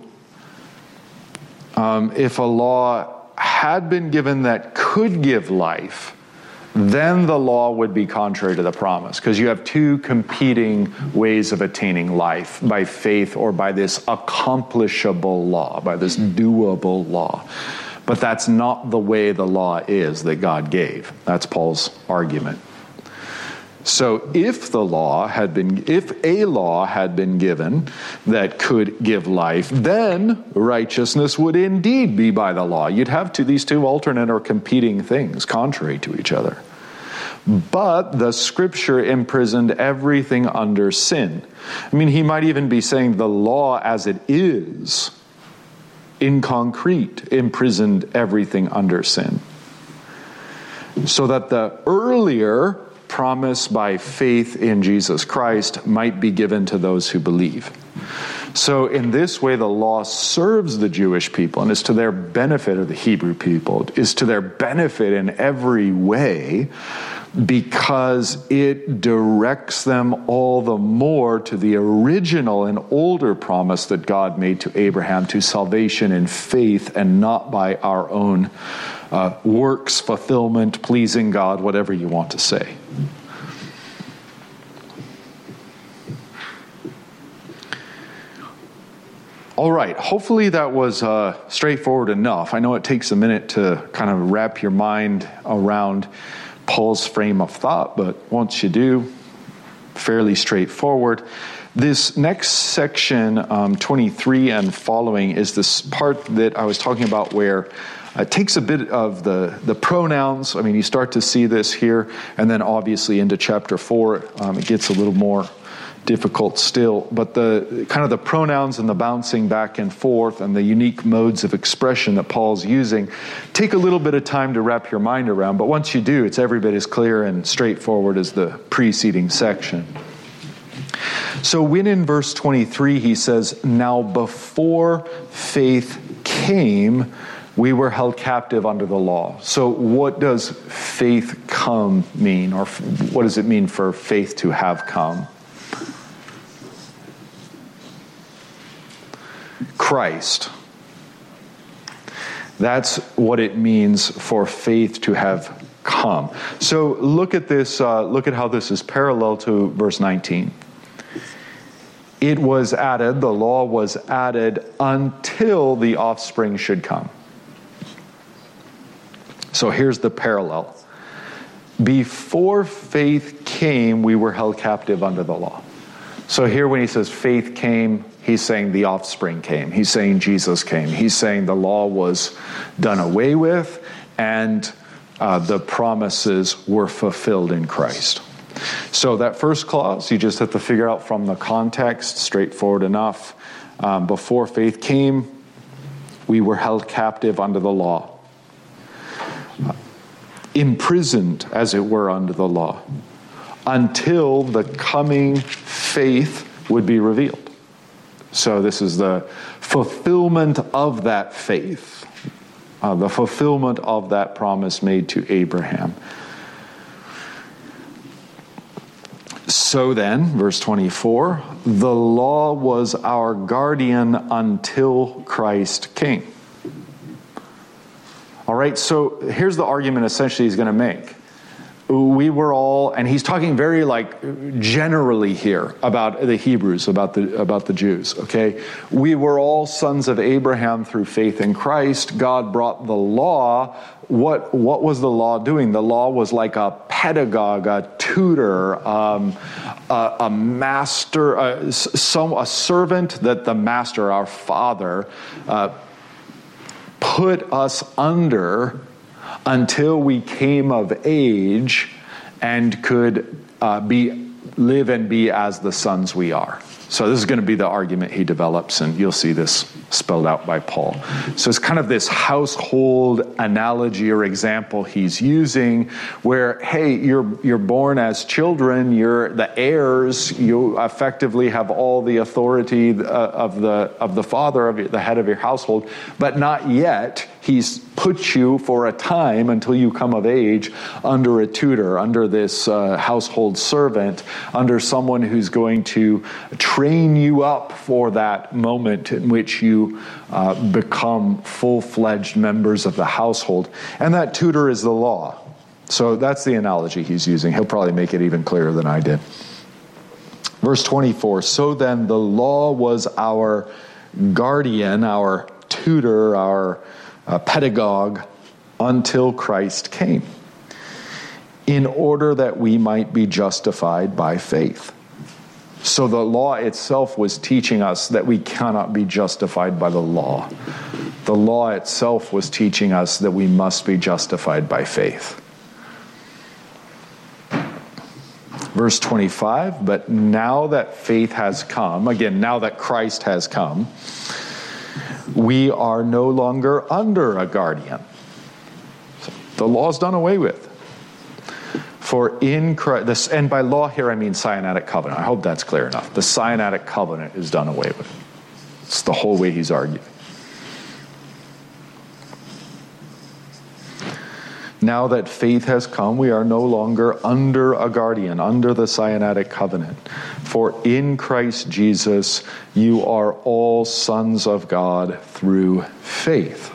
Um, if a law had been given that could give life, then the law would be contrary to the promise, because you have two competing ways of attaining life, by faith or by this accomplishable law, by this doable law. But that's not the way the law is that God gave. That's Paul's argument. So if the law had been, if a law had been given that could give life, then righteousness would indeed be by the law. You'd have to, these two alternate or competing things, contrary to each other. But the scripture imprisoned everything under sin. I mean, he might even be saying the law as it is, in concrete, imprisoned everything under sin. So that the earlier promise by faith in Jesus Christ might be given to those who believe. So in this way, the law serves the Jewish people and is to their benefit, or the Hebrew people, is to their benefit in every way, because it directs them all the more to the original and older promise that God made to Abraham, to salvation in faith and not by our own uh, works, fulfillment, pleasing God, whatever you want to say. All right, hopefully that was uh, straightforward enough. I know it takes a minute to kind of wrap your mind around Paul's frame of thought, but once you do, fairly straightforward. This next section, um, twenty-three and following, is this part that I was talking about where it takes a bit of the, the pronouns. I mean, you start to see this here, and then obviously into chapter four, um, it gets a little more difficult still, but the kind of the pronouns and the bouncing back and forth and the unique modes of expression that Paul's using take a little bit of time to wrap your mind around, but once you do, it's every bit as clear and straightforward as the preceding section. So when in verse twenty-three he says, "Now before faith came, we were held captive under the law." So what does faith come mean, or what does it mean for faith to have come? Christ. That's what it means for faith to have come. So look at this, uh, look at how this is parallel to verse nineteen. It was added, the law was added until the offspring should come. So here's the parallel. Before faith came, we were held captive under the law. So here when he says faith came, He's saying the offspring came. He's saying Jesus came. He's saying the law was done away with and uh, the promises were fulfilled in Christ. So that first clause, you just have to figure out from the context, straightforward enough. Um, before faith came, we were held captive under the law. Uh, imprisoned, as it were, under the law, until the coming faith would be revealed. So this is the fulfillment of that faith, uh, the fulfillment of that promise made to Abraham. So then, verse twenty-four, the law was our guardian until Christ came. All right, so here's the argument essentially he's going to make. We were all, and he's talking very like generally here about the Hebrews, about the about the Jews, okay? We were all sons of Abraham through faith in Christ. God brought the law. What what was the law doing? The law was like a pedagogue, a tutor, um, a, a master, a, some, a servant that the master, our father, uh, put us under until we came of age and could uh, be live and be as the sons we are. So this is going to be the argument he develops, and you'll see this spelled out by Paul. So it's kind of this household analogy or example he's using where, hey, you're you're born as children, you're the heirs, you effectively have all the authority of the of the father, of the head of your household, but not yet. He's put you for a time until you come of age under a tutor, under this uh, household servant, under someone who's going to train you up for that moment in which you uh, become full-fledged members of the household. And that tutor is the law. So that's the analogy he's using. He'll probably make it even clearer than I did. Verse twenty-four, so then the law was our guardian, our tutor, our uh, pedagogue, until Christ came, in order that we might be justified by faith. So the law itself was teaching us that we cannot be justified by the law. The law itself was teaching us that we must be justified by faith. Verse twenty-five, but now that faith has come, again, now that Christ has come, we are no longer under a guardian. The law's done away with. For in Christ, this, and by law here I mean Sinaitic covenant. I hope that's clear enough. The Sinaitic covenant is done away with. It's the whole way he's arguing. Now that faith has come, we are no longer under a guardian, under the Sinaitic covenant. For in Christ Jesus, you are all sons of God through faith.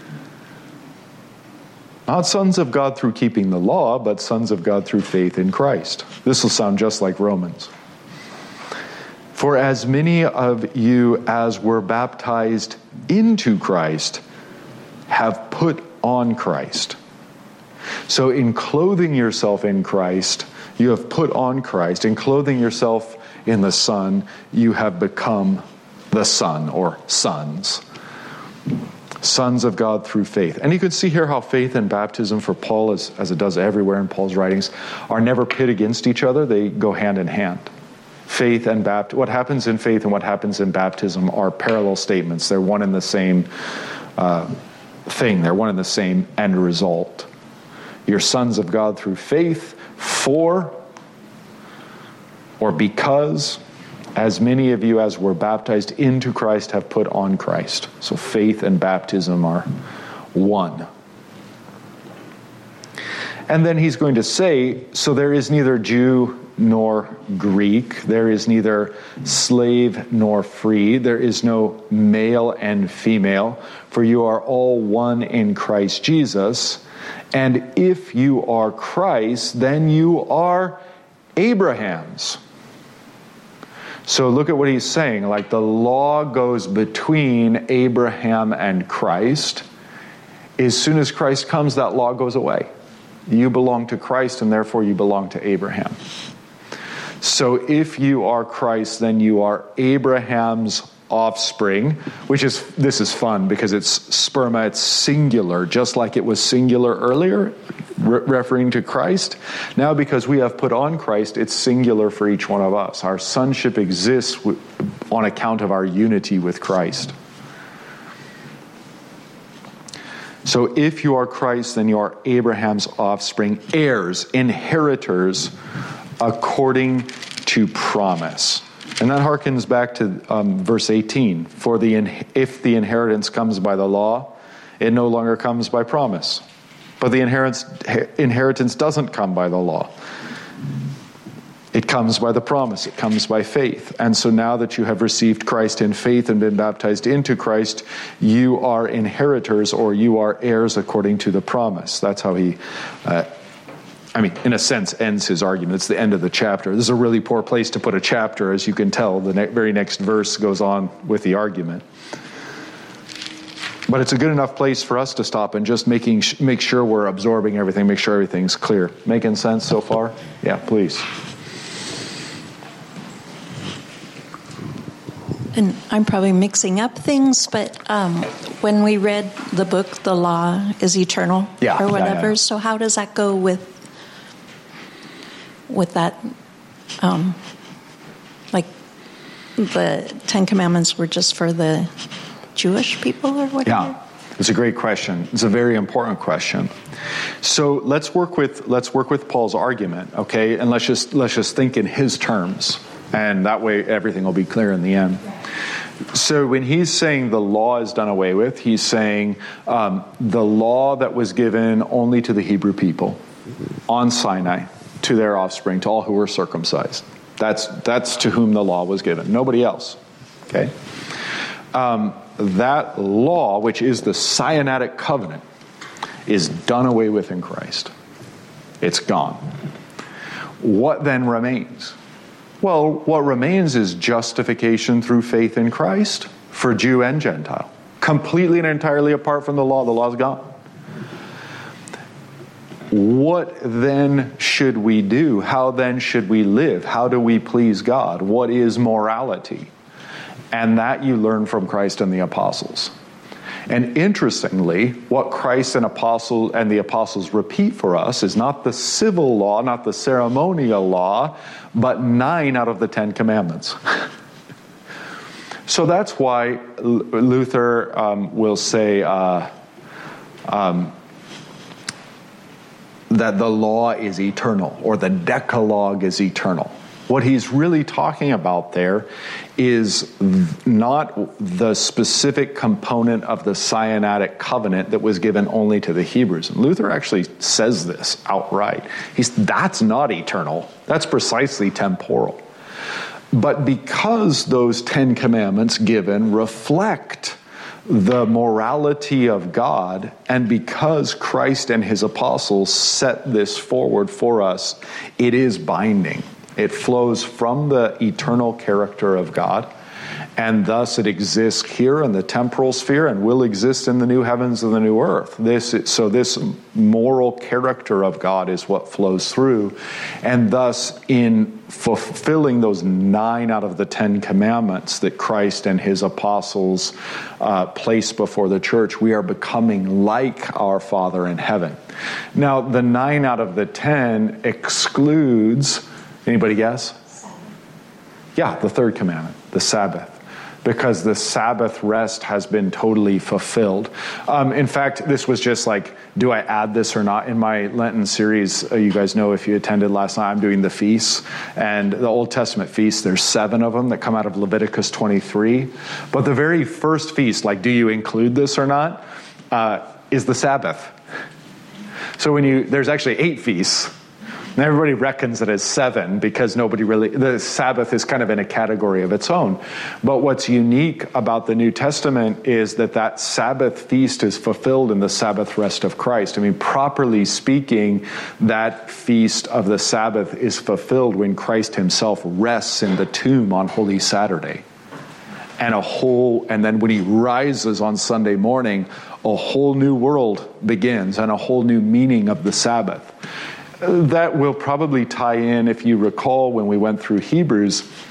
Not sons of God through keeping the law, but sons of God through faith in Christ. This will sound just like Romans. For as many of you as were baptized into Christ have put on Christ. So in clothing yourself in Christ, you have put on Christ. In clothing yourself in the Son, you have become the Son or sons. Sons of God through faith. And you can see here how faith and baptism for Paul, as, as it does everywhere in Paul's writings, are never pit against each other. They go hand in hand. Faith and baptism, what happens in faith and what happens in baptism are parallel statements. They're one and the same uh, thing. They're one and the same end result. You're sons of God through faith, for or because as many of you as were baptized into Christ have put on Christ. So faith and baptism are one. And then he's going to say, so there is neither Jew nor Greek, there is neither slave nor free, there is no male and female, for you are all one in Christ Jesus. And if you are Christ, then you are Abraham's. So look at what he's saying. Like the law goes between Abraham and Christ. As soon as Christ comes, that law goes away. You belong to Christ, and therefore you belong to Abraham. So if you are Christ, then you are Abraham's offspring, which is, this is fun because it's sperma, it's singular, just like it was singular earlier, re- referring to Christ. Now, because we have put on Christ, it's singular for each one of us. Our sonship exists w- on account of our unity with Christ. So if you are Christ, then you are Abraham's offspring, heirs, inheritors, according to promise. And that harkens back to um, verse eighteen. For the in, if the inheritance comes by the law, it no longer comes by promise. But the inheritance, inheritance doesn't come by the law. It comes by the promise. It comes by faith. And so now that you have received Christ in faith and been baptized into Christ, you are inheritors, or you are heirs according to the promise. That's how he... Uh, I mean, in a sense, ends his argument. It's the end of the chapter. This is a really poor place to put a chapter, as you can tell. The ne- very next verse goes on with the argument. But it's a good enough place for us to stop and just making sh- make sure we're absorbing everything, make sure everything's clear. Making sense so far? Yeah, please. And I'm probably mixing up things, but um, when we read the book, The Law is Eternal, yeah, or whatever, yeah, yeah. So how does that go with with that, um, like the Ten Commandments were just for the Jewish people or whatever? Yeah, it's a great question. It's a very important question. So let's work with let's work with Paul's argument, okay? And let's just let's just think in his terms, and that way everything will be clear in the end. So when he's saying the law is done away with, he's saying um, the law that was given only to the Hebrew people on Sinai, to their offspring, to all who were circumcised. That's that's to whom the law was given. Nobody else. Okay? Um, that law, which is the Sinaitic covenant, is done away with in Christ. It's gone. What then remains? Well, what remains is justification through faith in Christ for Jew and Gentile. Completely and entirely apart from the law, the law's gone. What then should we do? How then should we live? How do we please God? What is morality? And that you learn from Christ and the apostles. And interestingly, what Christ and apostle and the apostles repeat for us is not the civil law, not the ceremonial law, but nine out of the Ten Commandments. So that's why Luther um, will say uh, um, that the law is eternal, or the Decalogue is eternal. What he's really talking about there is not the specific component of the Sinaitic covenant that was given only to the Hebrews. And Luther actually says this outright. He's, that's not eternal. That's precisely temporal. But because those Ten Commandments given reflect the morality of God, and because Christ and his apostles set this forward for us, it is binding. It flows from the eternal character of God, and thus it exists here in the temporal sphere and will exist in the new heavens and the new earth. This, so this moral character of God is what flows through, and thus in fulfilling those nine out of the Ten Commandments that Christ and his apostles uh, place before the church, we are becoming like our Father in heaven. Now, the nine out of the ten excludes... Anybody guess? Yeah, the third commandment, the Sabbath. Because the Sabbath rest has been totally fulfilled. Um, in fact, this was just like, do I add this or not? In my Lenten series, uh, you guys know if you attended last night, I'm doing the feasts. And the Old Testament feasts, there's seven of them that come out of Leviticus twenty-three. But the very first feast, like, do you include this or not, uh, is the Sabbath. So when you, there's actually eight feasts. And everybody reckons it as seven because nobody really, the Sabbath is kind of in a category of its own. But what's unique about the New Testament is that that Sabbath feast is fulfilled in the Sabbath rest of Christ. I mean, properly speaking, that feast of the Sabbath is fulfilled when Christ himself rests in the tomb on Holy Saturday. And a whole, and then when he rises on Sunday morning, a whole new world begins and a whole new meaning of the Sabbath. That will probably tie in, if you recall, when we went through Hebrews,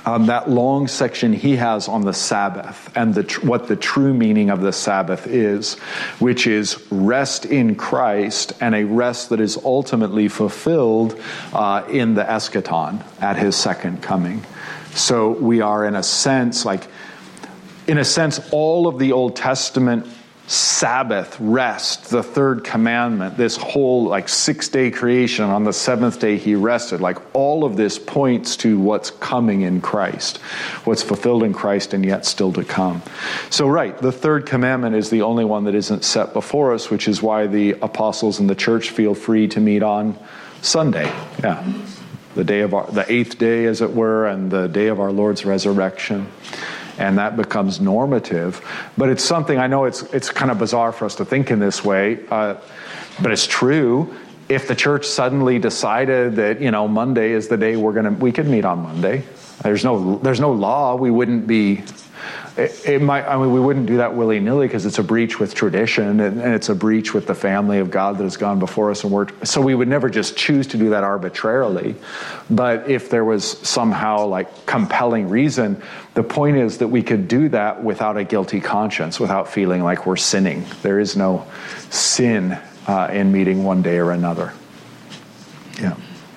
Um, that long section he has on the Sabbath and the tr- what the true meaning of the Sabbath is, which is rest in Christ, and a rest that is ultimately fulfilled uh, in the eschaton at his second coming. So we are, in a sense, like, in a sense, all of the Old Testament Sabbath, rest, the third commandment, this whole like six-day creation, on the seventh day he rested, like all of this points to what's coming in Christ, what's fulfilled in Christ and yet still to come. So right, the third commandment is the only one that isn't set before us, which is why the apostles in the church feel free to meet on Sunday. Yeah, the day of our, the eighth day, as it were, and the day of our Lord's resurrection. And that becomes normative. But it's something, I know it's it's kind of bizarre for us to think in this way, uh, but it's true. If the church suddenly decided that, you know, Monday is the day we're going to, we could meet on Monday. There's no there's no law. We wouldn't be, it, it might, I mean, we wouldn't do that willy-nilly because it's a breach with tradition and, and it's a breach with the family of God that has gone before us and worked. So we would never just choose to do that arbitrarily. But if there was somehow like compelling reason, the point is that we could do that without a guilty conscience, without feeling like we're sinning. There is no sin uh, in meeting one day or another. Yeah.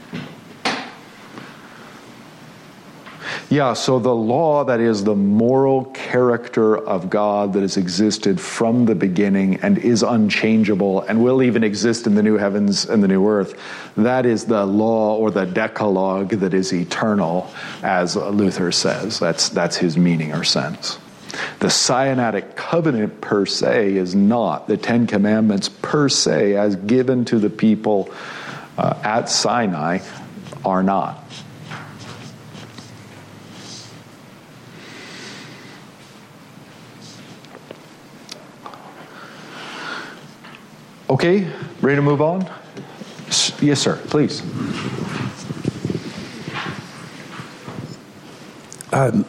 Yeah, so the law, that is the moral character of God that has existed from the beginning and is unchangeable and will even exist in the new heavens and the new earth, that is the law or the Decalogue that is eternal, as Luther says. That's, that's his meaning or sense. The Sinaitic covenant per se is not. The Ten Commandments per se, as given to the people uh, at Sinai, are not. Okay, ready to move on? Yes, sir, please. Um,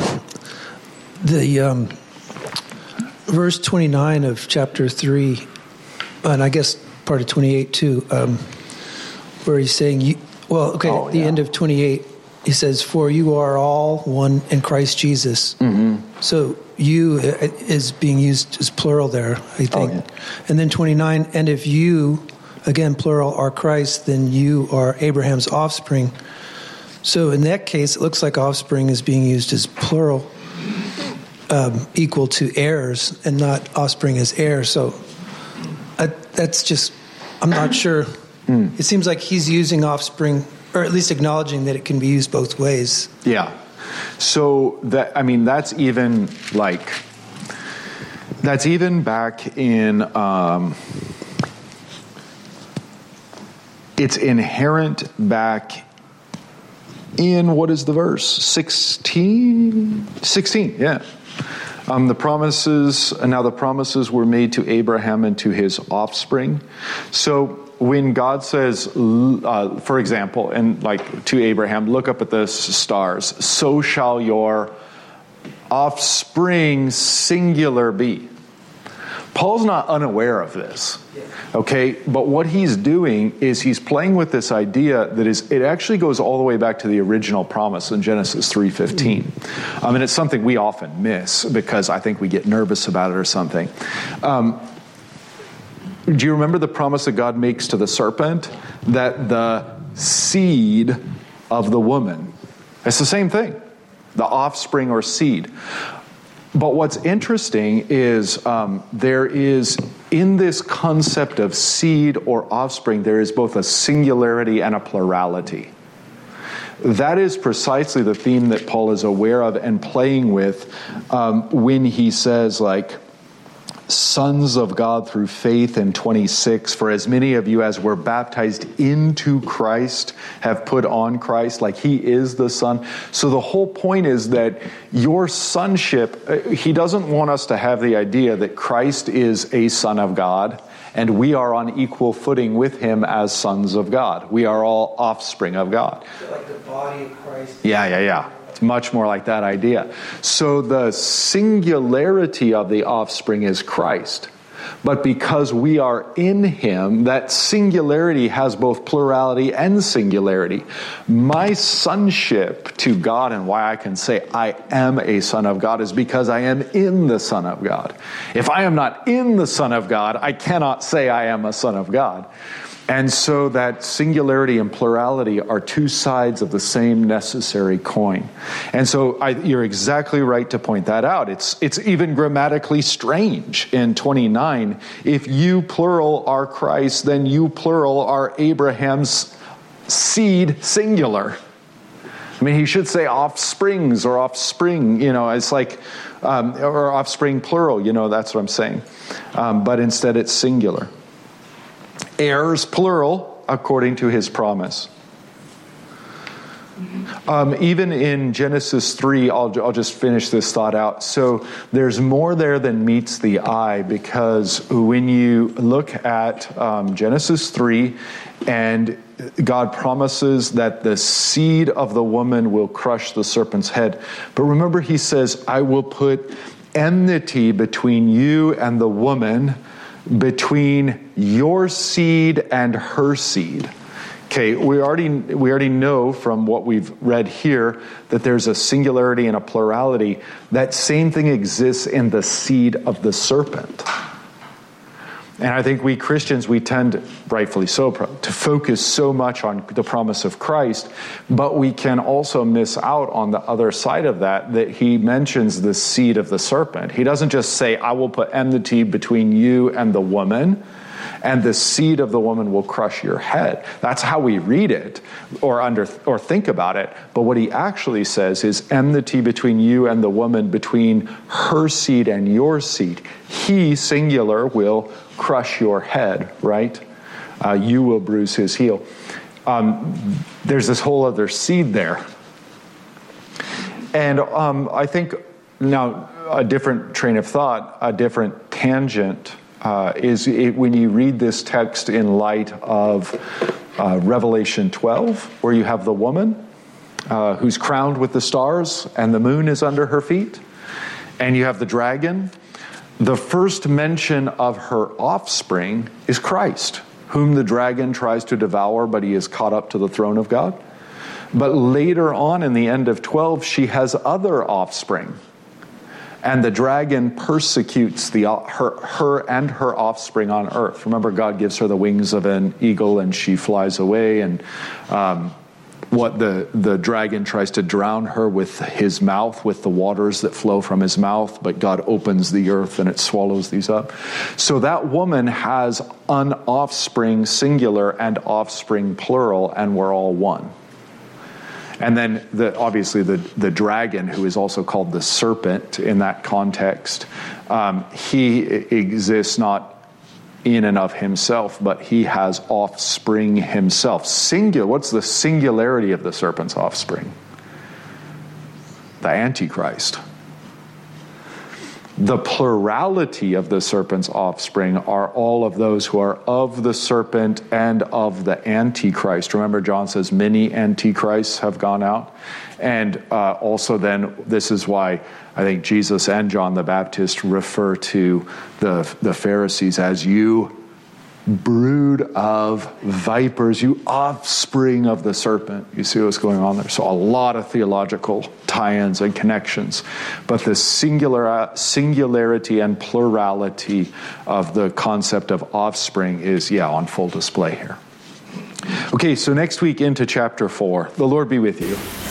the um, verse twenty-nine of chapter three, and I guess part of twenty-eight too, um, where he's saying, you, well, okay, oh, the yeah. end of twenty-eight, he says, "For you are all one in Christ Jesus." Mm-hmm. So you is being used as plural there, I think. Oh, yeah. And then twenty-nine, and if you, again, plural, are Christ, then you are Abraham's offspring. So in that case, it looks like offspring is being used as plural, um, equal to heirs, and not offspring as heir. So I, that's just, I'm not sure. Mm. It seems like he's using offspring, or at least acknowledging that it can be used both ways. Yeah. So that, I mean, that's even like, that's even back in, um, it's inherent back in, what is the verse? sixteen? sixteen, yeah. Um, the promises, now the promises were made to Abraham and to his offspring. So when God says, uh, for example, and like to Abraham, look up at the stars, so shall your offspring singular be. Paul's not unaware of this, okay? But what he's doing is he's playing with this idea that is, it actually goes all the way back to the original promise in Genesis three fifteen. I mean, it's something we often miss because I think we get nervous about it or something. Um, do you remember the promise that God makes to the serpent? That the seed of the woman, it's the same thing, the offspring or seed. But what's interesting is um, there is, in this concept of seed or offspring, there is both a singularity and a plurality. That is precisely the theme that Paul is aware of and playing with um, when he says, like, sons of God through faith in twenty-six, for as many of you as were baptized into Christ have put on Christ, like he is the Son. So the whole point is that your sonship, he doesn't want us to have the idea that Christ is a son of God and we are on equal footing with him as sons of God. We are all offspring of God. Like the body of Christ. Yeah, yeah, yeah. Much more like that idea. So the singularity of the offspring is Christ. But because we are in him, that singularity has both plurality and singularity. My sonship to God, and why I can say I am a son of God, is because I am in the Son of God. If I am not in the Son of God, I cannot say I am a son of God. And so that singularity and plurality are two sides of the same necessary coin. And so I, you're exactly right to point that out. It's it's even grammatically strange in twenty-nine. If you plural are Christ, then you plural are Abraham's seed singular. I mean, he should say offsprings or offspring, you know, it's like, um, or offspring plural, you know, that's what I'm saying. Um, but instead it's singular. Heirs, plural, according to his promise. Um, even in Genesis three, I'll, I'll just finish this thought out. So there's more there than meets the eye, because when you look at um, Genesis three, and God promises that the seed of the woman will crush the serpent's head. But remember, he says, I will put enmity between you and the woman, between your seed and her seed. Okay, we already we already know from what we've read here that there's a singularity and a plurality. That same thing exists in the seed of the serpent. And I think we Christians, we tend, rightfully so, to focus so much on the promise of Christ, but we can also miss out on the other side of that, that he mentions the seed of the serpent. He doesn't just say, I will put enmity between you and the woman, and the seed of the woman will crush your head. That's how we read it or under or think about it. But what he actually says is enmity between you and the woman, between her seed and your seed. He, singular, will crush your head, right? Uh, you will bruise his heel. Um, there's this whole other seed there. And um, I think now a different train of thought, a different tangent, Uh, is it, when you read this text in light of uh, Revelation twelve, where you have the woman uh, who's crowned with the stars and the moon is under her feet, and you have the dragon. The first mention of her offspring is Christ, whom the dragon tries to devour, but he is caught up to the throne of God. But later on in the end of twelve, she has other offspring. And the dragon persecutes the her, her and her offspring on earth. Remember, God gives her the wings of an eagle and she flies away. And um, what the, the dragon tries to drown her with his mouth, with the waters that flow from his mouth. But God opens the earth and it swallows these up. So that woman has an offspring singular and offspring plural, and we're all one. And then, the, obviously, the, the dragon, who is also called the serpent in that context, um, he exists not in and of himself, but he has offspring himself. Singular. What's the singularity of the serpent's offspring? The Antichrist. The plurality of the serpent's offspring are all of those who are of the serpent and of the Antichrist. Remember, John says many antichrists have gone out. And uh, also then, this is why I think Jesus and John the Baptist refer to the, the Pharisees as you brood of vipers, you offspring of the serpent. You see what's going on there? So a lot of theological tie-ins and connections. But the singular singularity and plurality of the concept of offspring is, yeah, on full display here. Okay, so next week into chapter four. The Lord be with you.